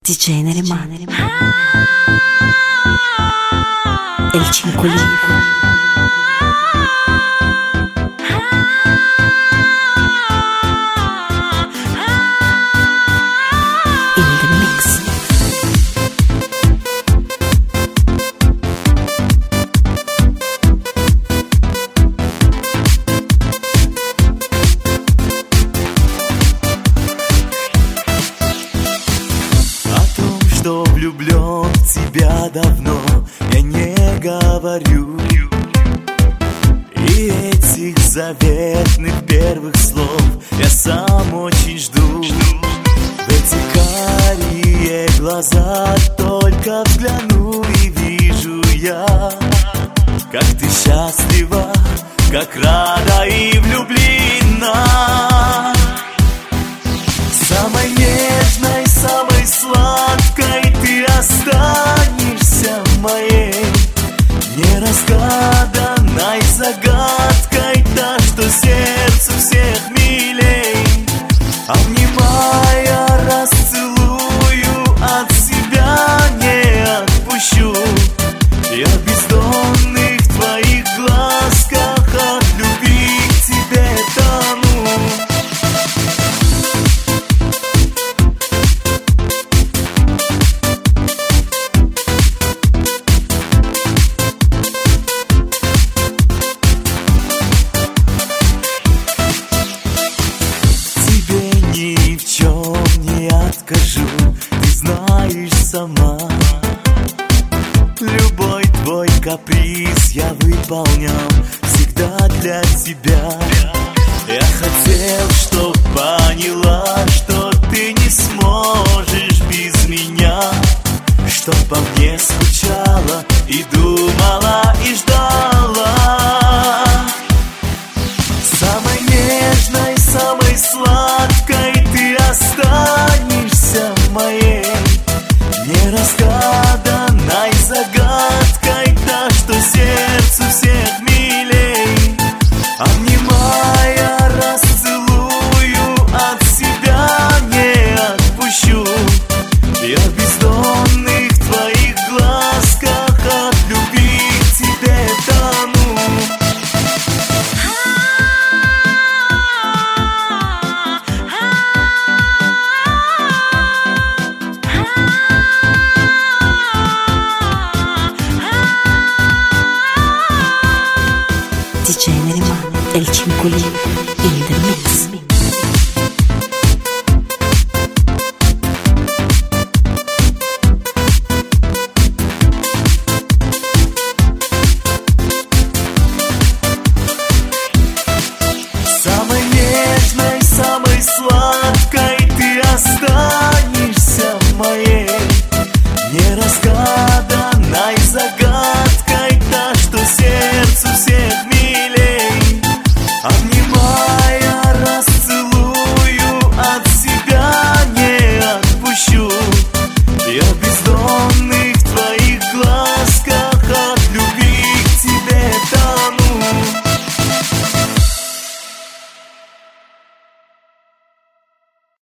DJ Neriman, El Cincolino. Что влюблен в тебя давно, я не говорю. И этих заветных первых слов я сам очень жду. В эти карие глаза только взгляну и вижу я, как ты счастлива, как рада и влюблена. Самой нежной, самой сладкой ты останешься моей, неразгаданной загадкой, та, что сердцу всех милей. Обнимая, расцелую, от себя не отпущу. Я в бездонных твоих глазках от любви к тебе тону. Ни в чем не откажу, ты знаешь сама. Любой твой каприз я выполнял всегда для тебя. Я хотел, чтоб поняла, что ты не сможешь без меня, чтоб по мне скучала и думала, и ждала. Самой нежной, самой сладкой ты останешься моей, неразгаданной загадкой, та, что сердцу всех милей. Обнимая, расцелую, от себя не отпущу. Я в бездонных твоих глазках от любви к тебе тону. DJ Neriman, El Cincolino, in the mix. Самой нежной, самой сладкой ты останешься моей, неразгаданной загадкой, та, что сердцу всех милей.